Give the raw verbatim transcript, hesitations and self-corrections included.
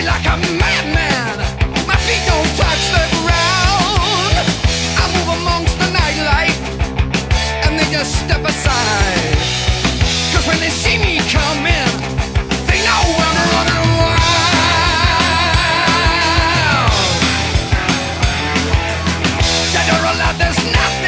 like a madman. My feet don't touch the ground. I move amongst the nightlife, and they just step aside. Cause when they see me come in, they know I'm running wild. Dead or alive, there's nothing